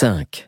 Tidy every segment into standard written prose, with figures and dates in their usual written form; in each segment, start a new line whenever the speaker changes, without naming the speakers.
5.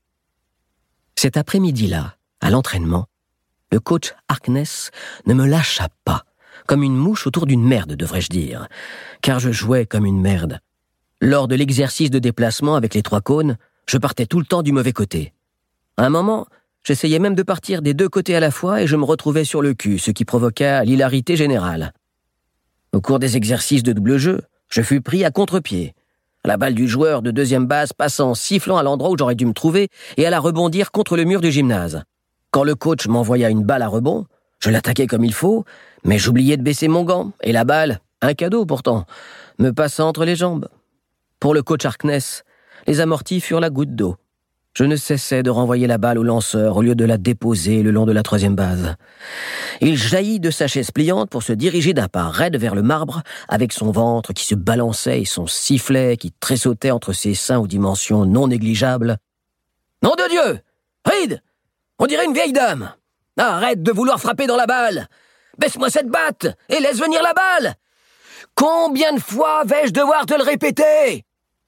Cet après-midi-là, à l'entraînement, le coach Harkness ne me lâcha pas, comme une mouche autour d'une merde, devrais-je dire, car je jouais comme une merde. Lors de l'exercice de déplacement avec les 3 cônes, je partais tout le temps du mauvais côté. À un moment, j'essayais même de partir des 2 côtés à la fois et je me retrouvais sur le cul, ce qui provoqua l'hilarité générale. Au cours des exercices de double jeu, je fus pris à contre-pied. La balle du joueur de deuxième base passant en sifflant à l'endroit où j'aurais dû me trouver et alla rebondir contre le mur du gymnase. Quand le coach m'envoya une balle à rebond, je l'attaquais comme il faut, mais j'oubliais de baisser mon gant, et la balle, un cadeau pourtant, me passa entre les jambes. Pour le coach Harkness, les amortis furent la goutte d'eau. Je ne cessais de renvoyer la balle au lanceur au lieu de la déposer le long de la 3e base. Il jaillit de sa chaise pliante pour se diriger d'un pas raide vers le marbre, avec son ventre qui se balançait et son sifflet qui tressautait entre ses seins aux dimensions non négligeables. « Nom de Dieu! Reed! On dirait une vieille dame! Arrête de vouloir frapper dans la balle! Baisse-moi cette batte et laisse venir la balle! Combien de fois vais-je devoir te le répéter ?»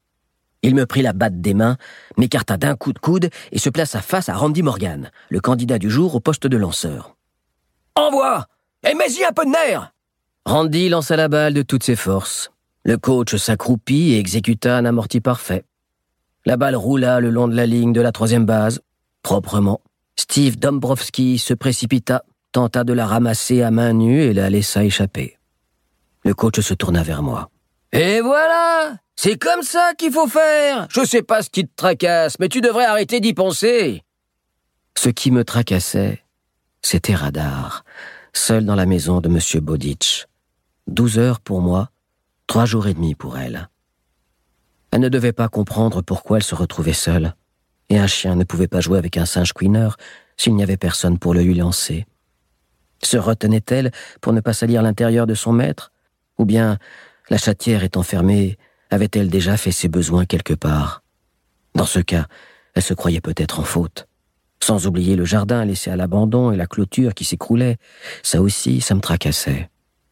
Il me prit la batte des mains, m'écarta d'un coup de coude et se plaça face à Randy Morgan, le candidat du jour au poste de lanceur. « Envoie! Et mets-y un peu de nerf !» Randy lança la balle de toutes ses forces. Le coach s'accroupit et exécuta un amorti parfait. La balle roula le long de la ligne de la 3e base, proprement. Steve Dombrowski se précipita, tenta de la ramasser à main nue et la laissa échapper. Le coach se tourna vers moi. « Et voilà! C'est comme ça qu'il faut faire! Je sais pas ce qui te tracasse, mais tu devrais arrêter d'y penser! » Ce qui me tracassait, c'était Radar, seul dans la maison de M. Bowditch. 12 heures pour moi, 3 jours et demi pour elle. Elle ne devait pas comprendre pourquoi elle se retrouvait seule, et un chien ne pouvait pas jouer avec un singe couineur s'il n'y avait personne pour le lui lancer. Se retenait-elle pour ne pas salir l'intérieur de son maître? Ou bien, la chatière étant fermée, avait-elle déjà fait ses besoins quelque part? Dans ce cas, elle se croyait peut-être en faute. Sans oublier le jardin laissé à l'abandon et la clôture qui s'écroulait, ça aussi, ça me tracassait.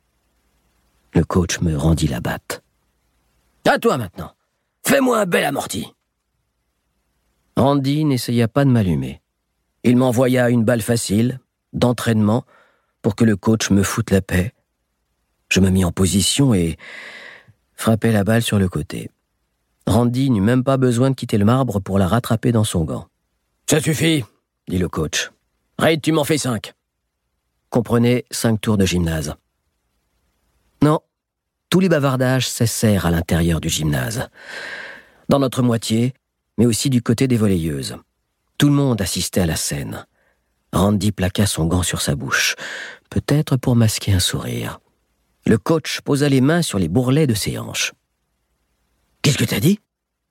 Le coach me rendit la batte. « À toi maintenant. Fais-moi un bel amorti. » Randy n'essaya pas de m'allumer. Il m'envoya une balle facile, d'entraînement, pour que le coach me foute la paix. Je me mis en position et frappai la balle sur le côté. Randy n'eut même pas besoin de quitter le marbre pour la rattraper dans son gant. « Ça suffit, » dit le coach. « Reid, tu m'en fais 5. » Comprenez 5 tours de gymnase. Non, tous les bavardages cessèrent à l'intérieur du gymnase. Dans notre moitié, mais aussi du côté des volleyeuses. Tout le monde assistait à la scène. Randy plaqua son gant sur sa bouche, peut-être pour masquer un sourire. Le coach posa les mains sur les bourrelets de ses hanches. « Qu'est-ce que t'as dit ?»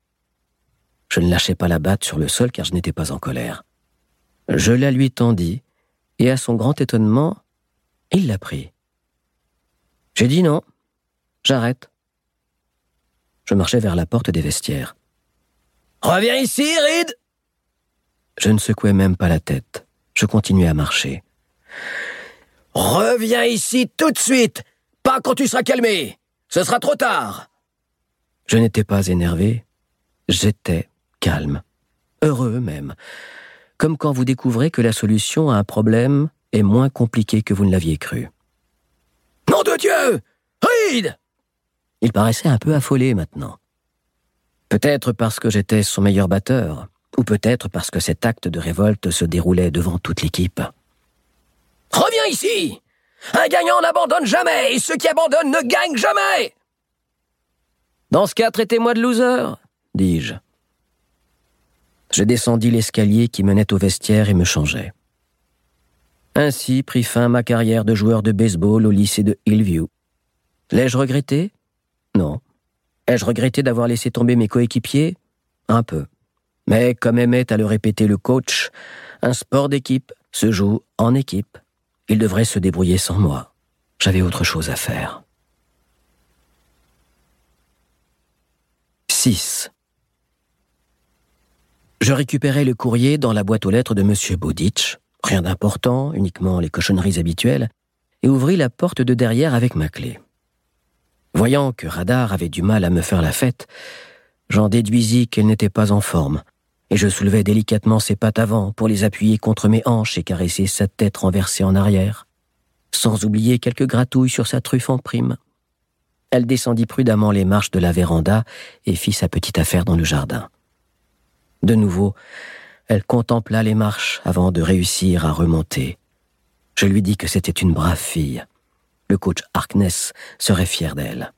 Je ne lâchai pas la batte sur le sol car je n'étais pas en colère. Je la lui tendis, et à son grand étonnement, il l'a pris. J'ai dit non, j'arrête. Je marchais vers la porte des vestiaires. « Reviens ici, Reed !» Je ne secouais même pas la tête. Je continuais à marcher. « Reviens ici tout de suite, pas quand tu seras calmé. Ce sera trop tard. » Je n'étais pas énervé. J'étais calme. Heureux même. Comme quand vous découvrez que la solution à un problème est moins compliquée que vous ne l'aviez cru. « Nom de Dieu! Reed !» Il paraissait un peu affolé maintenant. Peut-être parce que j'étais son meilleur batteur, ou peut-être parce que cet acte de révolte se déroulait devant toute l'équipe. « Reviens ici! Un gagnant n'abandonne jamais, et ceux qui abandonnent ne gagnent jamais !»« Dans ce cas, traitez-moi de loser, » dis-je. Je descendis l'escalier qui menait au vestiaire et me changeai. Ainsi prit fin ma carrière de joueur de baseball au lycée de Hillview. L'ai-je regretté? Non. Ai-je regretté d'avoir laissé tomber mes coéquipiers? Un peu. Mais comme aimait à le répéter le coach, un sport d'équipe se joue en équipe. Il devrait se débrouiller sans moi. J'avais autre chose à faire. 6. Je récupérai le courrier dans la boîte aux lettres de M. Bowditch, rien d'important, uniquement les cochonneries habituelles, et ouvris la porte de derrière avec ma clé. Voyant que Radar avait du mal à me faire la fête, j'en déduisis qu'elle n'était pas en forme, et je soulevais délicatement ses pattes avant pour les appuyer contre mes hanches et caresser sa tête renversée en arrière, sans oublier quelques gratouilles sur sa truffe en prime. Elle descendit prudemment les marches de la véranda et fit sa petite affaire dans le jardin. De nouveau, elle contempla les marches avant de réussir à remonter. Je lui dis que c'était une brave fille. Le coach Harkness serait fier d'elle.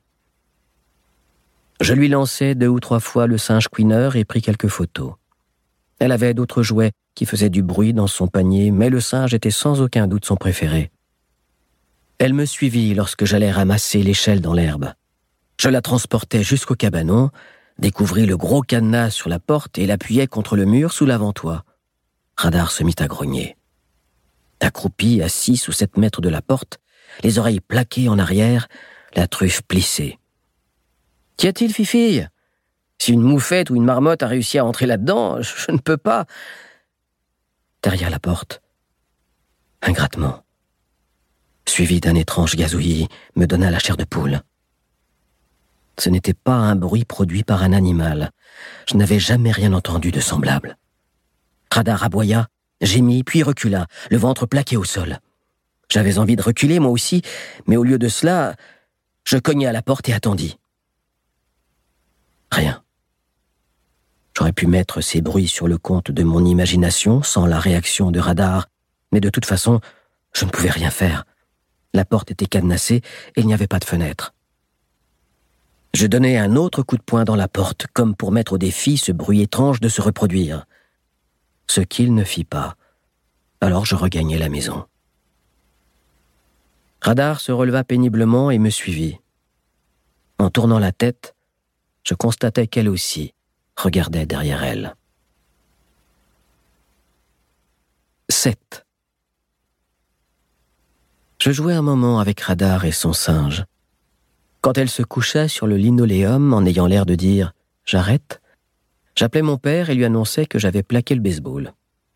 Je lui lançai 2 ou 3 fois le singe Queener et pris quelques photos. Elle avait d'autres jouets qui faisaient du bruit dans son panier, mais le singe était sans aucun doute son préféré. Elle me suivit lorsque j'allais ramasser l'échelle dans l'herbe. Je la transportais jusqu'au cabanon, découvris le gros cadenas sur la porte et l'appuyai contre le mur sous l'avant-toit. Radar se mit à grogner. Accroupi à 6 ou 7 mètres de la porte, les oreilles plaquées en arrière, la truffe plissée. « Qu'y a-t-il, fifille ? Si une moufette ou une marmotte a réussi à entrer là-dedans, je ne peux pas. » Derrière la porte, un grattement, suivi d'un étrange gazouillis, me donna la chair de poule. Ce n'était pas un bruit produit par un animal. Je n'avais jamais rien entendu de semblable. Radar aboya, gémit, puis recula, le ventre plaqué au sol. J'avais envie de reculer, moi aussi, mais au lieu de cela, je cognai à la porte et attendis. Rien. J'aurais pu mettre ces bruits sur le compte de mon imagination sans la réaction de Radar, mais de toute façon, je ne pouvais rien faire. La porte était cadenassée et il n'y avait pas de fenêtre. Je donnai un autre coup de poing dans la porte, comme pour mettre au défi ce bruit étrange de se reproduire. Ce qu'il ne fit pas. Alors je regagnai la maison. Radar se releva péniblement et me suivit. En tournant la tête, je constatai qu'elle aussi regardait derrière elle. 7. Je jouais un moment avec Radar et son singe. Quand elle se coucha sur le linoléum en ayant l'air de dire « J'arrête », j'appelai mon père et lui annonçai que j'avais plaqué le baseball.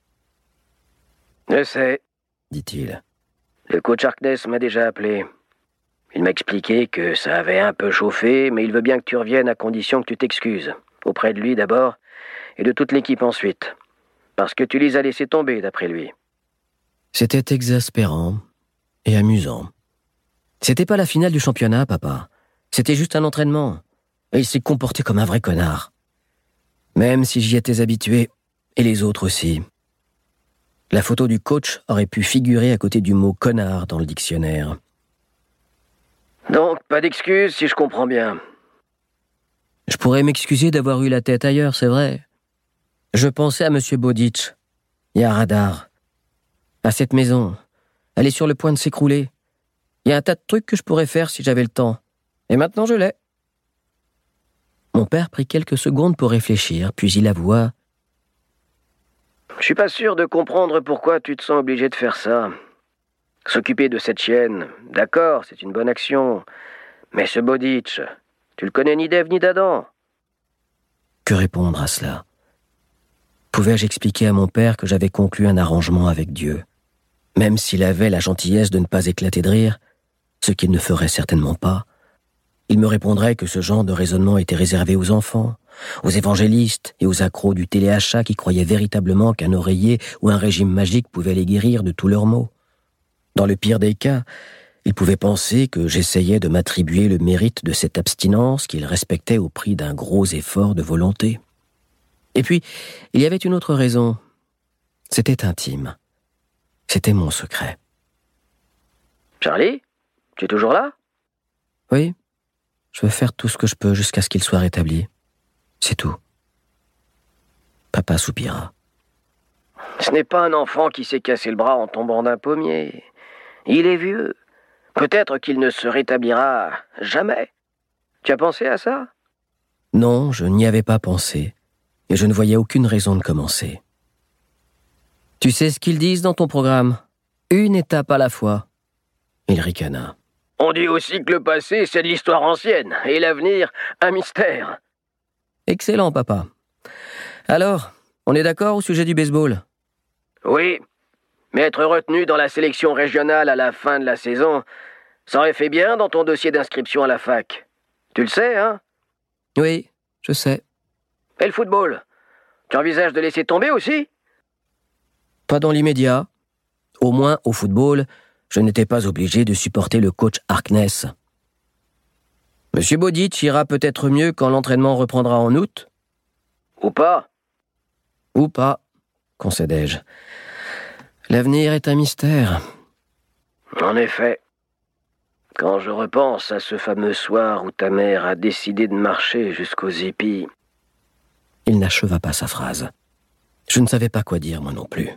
« Je sais, » dit-il. « Le coach Harkness m'a déjà appelé. Il m'a expliqué que ça avait un peu chauffé, mais il veut bien que tu reviennes à condition que tu t'excuses. Auprès de lui d'abord, et de toute l'équipe ensuite. Parce que tu les as laissés tomber, d'après lui. » C'était exaspérant et amusant. C'était pas la finale du championnat, papa. C'était juste un entraînement. Et il s'est comporté comme un vrai connard. Même si j'y étais habitué, et les autres aussi. La photo du coach aurait pu figurer à côté du mot « connard » dans le dictionnaire. Donc, pas d'excuses si je comprends bien. Je pourrais m'excuser d'avoir eu la tête ailleurs, c'est vrai. Je pensais à M. Bodic et à Radar. À cette maison. Elle est sur le point de s'écrouler. Il y a un tas de trucs que je pourrais faire si j'avais le temps. Et maintenant, je l'ai. Mon père prit quelques secondes pour réfléchir, puis il avoua. « Je suis pas sûr de comprendre pourquoi tu te sens obligé de faire ça. S'occuper de cette chienne, d'accord, c'est une bonne action. Mais ce Bodic, tu le connais ni d'Ève ni d'Adam. » Que répondre à cela ? Pouvais-je expliquer à mon père que j'avais conclu un arrangement avec Dieu, même s'il avait la gentillesse de ne pas éclater de rire, ce qu'il ne ferait certainement pas? Il me répondrait que ce genre de raisonnement était réservé aux enfants, aux évangélistes et aux accros du téléachat qui croyaient véritablement qu'un oreiller ou un régime magique pouvait les guérir de tous leurs maux. Dans le pire des cas, il pouvait penser que j'essayais de m'attribuer le mérite de cette abstinence qu'il respectait au prix d'un gros effort de volonté. Et puis, il y avait une autre raison. C'était intime. C'était mon secret. « Charlie, tu es toujours là ? » ?»« Oui. Je veux faire tout ce que je peux jusqu'à ce qu'il soit rétabli. C'est tout. » Papa soupira. « Ce n'est pas un enfant qui s'est cassé le bras en tombant d'un pommier. Il est vieux. Peut-être qu'il ne se rétablira jamais. Tu as pensé à ça ? » Non, je n'y avais pas pensé, et je ne voyais aucune raison de commencer. « Tu sais ce qu'ils disent dans ton programme ? Une étape à la fois. » Il ricana. « On dit aussi que le passé, c'est de l'histoire ancienne, et l'avenir, un mystère. » Excellent, papa. Alors, on est d'accord au sujet du baseball ? Oui, mais être retenu dans la sélection régionale à la fin de la saison, ça aurait fait bien dans ton dossier d'inscription à la fac. Tu le sais, hein ? Oui, je sais. Et le football ?
Tu envisages de laisser tomber aussi ?
Pas dans l'immédiat. Au moins, au football, je n'étais pas obligé de supporter le coach Harkness. Monsieur Bodic ira peut-être mieux quand l'entraînement reprendra en août ?
Ou pas ?
Ou pas, concédai-je. L'avenir est un mystère.
En effet. Quand je repense à ce fameux soir où ta mère a décidé de marcher jusqu'aux épis...
Il n'acheva pas sa phrase. Je ne savais pas quoi dire, moi non plus.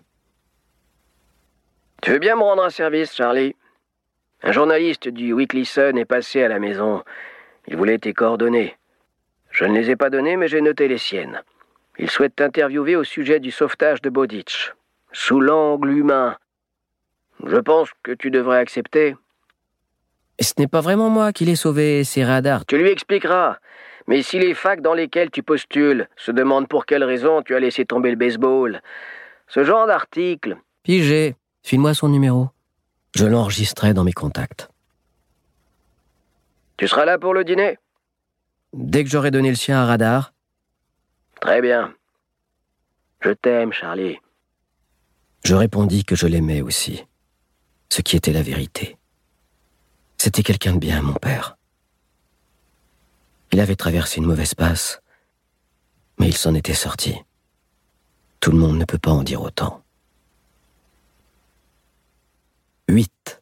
Tu veux bien me rendre un service, Charlie ? Un journaliste du Weekly Sun est passé à la maison. Il voulait tes coordonnées. Je ne les ai pas données, mais j'ai noté les siennes. Il souhaite t'interviewer au sujet du sauvetage de Bodic, sous l'angle humain. Je pense que tu devrais accepter.
Ce n'est pas vraiment moi qui l'ai sauvé, c'est Radar.
Tu lui expliqueras. Mais si les facs dans lesquels tu postules se demandent pour quelle raison tu as laissé tomber le baseball, ce genre d'article...
Pigé, file-moi son numéro. Je l'enregistrai dans mes contacts.
Tu seras là pour le dîner ?
Dès que j'aurai donné le sien à Radar.
Très bien. Je t'aime, Charlie.
Je répondis que je l'aimais aussi, ce qui était la vérité. C'était quelqu'un de bien, mon père. Il avait traversé une mauvaise passe, mais il s'en était sorti. Tout le monde ne peut pas en dire autant. 8.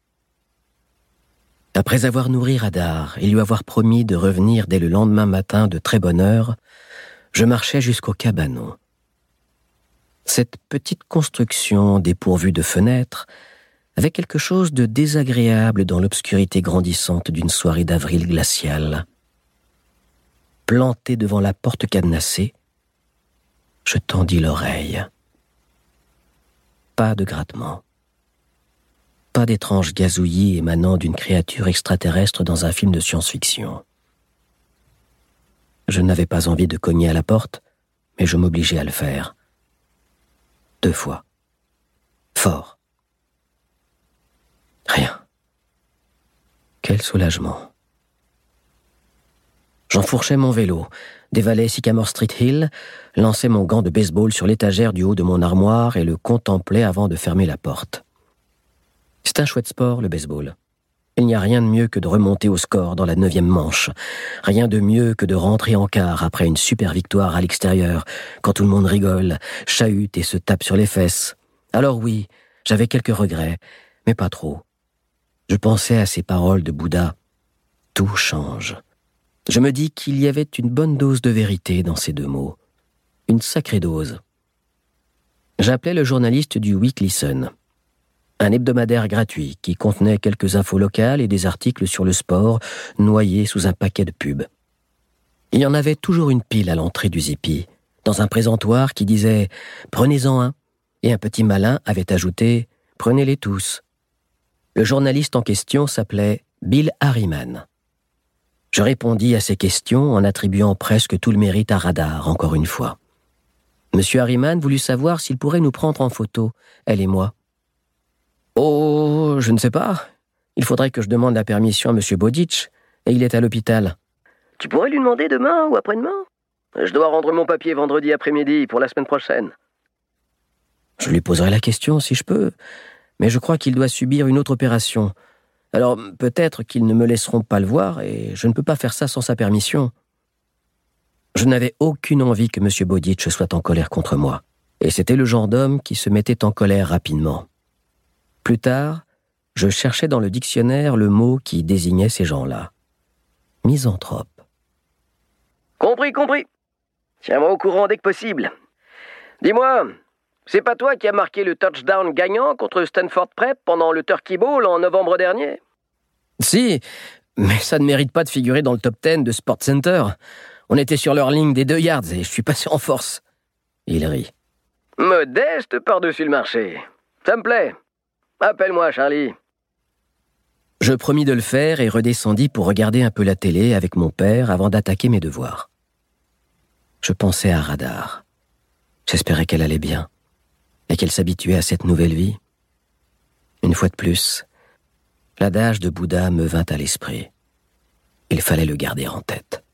Après avoir nourri Radar et lui avoir promis de revenir dès le lendemain matin de très bonne heure, je marchais jusqu'au cabanon. Cette petite construction dépourvue de fenêtres avait quelque chose de désagréable dans l'obscurité grandissante d'une soirée d'avril glaciale. Planté devant la porte cadenassée, je tendis l'oreille. Pas de grattement. Pas d'étrange gazouillis émanant d'une créature extraterrestre dans un film de science-fiction. Je n'avais pas envie de cogner à la porte, mais je m'obligeais à le faire. 2 fois. Fort. Rien. Quel soulagement. J'enfourchai mon vélo, dévalai Sycamore Street Hill, lançai mon gant de baseball sur l'étagère du haut de mon armoire et le contemplai avant de fermer la porte. C'est un chouette sport, le baseball. Il n'y a rien de mieux que de remonter au score dans la 9e manche. Rien de mieux que de rentrer en quart après une super victoire à l'extérieur, quand tout le monde rigole, chahute et se tape sur les fesses. Alors oui, j'avais quelques regrets, mais pas trop. Je pensais à ces paroles de Bouddha. Tout change. Je me dis qu'il y avait une bonne dose de vérité dans ces 2 mots. Une sacrée dose. J'appelais le journaliste du Weekly Sun. Un hebdomadaire gratuit qui contenait quelques infos locales et des articles sur le sport noyés sous un paquet de pubs. Il y en avait toujours une pile à l'entrée du Zippy, dans un présentoir qui disait « Prenez-en un », et un petit malin avait ajouté « Prenez-les tous ». Le journaliste en question s'appelait Bill Harriman. Je répondis à ces questions en attribuant presque tout le mérite à Radar, encore une fois. Monsieur Harriman voulut savoir s'il pourrait nous prendre en photo, elle et moi. Oh, je ne sais pas. Il faudrait que je demande la permission à Monsieur Bodic, et il est à l'hôpital.
Tu pourrais lui demander demain ou après-demain ? Je dois rendre mon papier vendredi après-midi pour la semaine prochaine.
Je lui poserai la question si je peux, mais je crois qu'il doit subir une autre opération. Alors peut-être qu'ils ne me laisseront pas le voir, et je ne peux pas faire ça sans sa permission. Je n'avais aucune envie que Monsieur Bodic soit en colère contre moi, et c'était le genre d'homme qui se mettait en colère rapidement. Plus tard, je cherchais dans le dictionnaire le mot qui désignait ces gens-là. Misanthrope.
Compris. Tiens-moi au courant dès que possible. Dis-moi, c'est pas toi qui as marqué le touchdown gagnant contre Stanford Prep pendant le Turkey Bowl en novembre dernier ?
Si, mais ça ne mérite pas de figurer dans le top 10 de Sports Center. On était sur leur ligne des 2 yards et je suis passé en force. Il rit.
Modeste par-dessus le marché. Ça me plaît. Appelle-moi, Charlie.
Je promis de le faire et redescendis pour regarder un peu la télé avec mon père avant d'attaquer mes devoirs. Je pensais à Radar. J'espérais qu'elle allait bien et qu'elle s'habituait à cette nouvelle vie. Une fois de plus, l'adage de Bouddha me vint à l'esprit. Il fallait le garder en tête.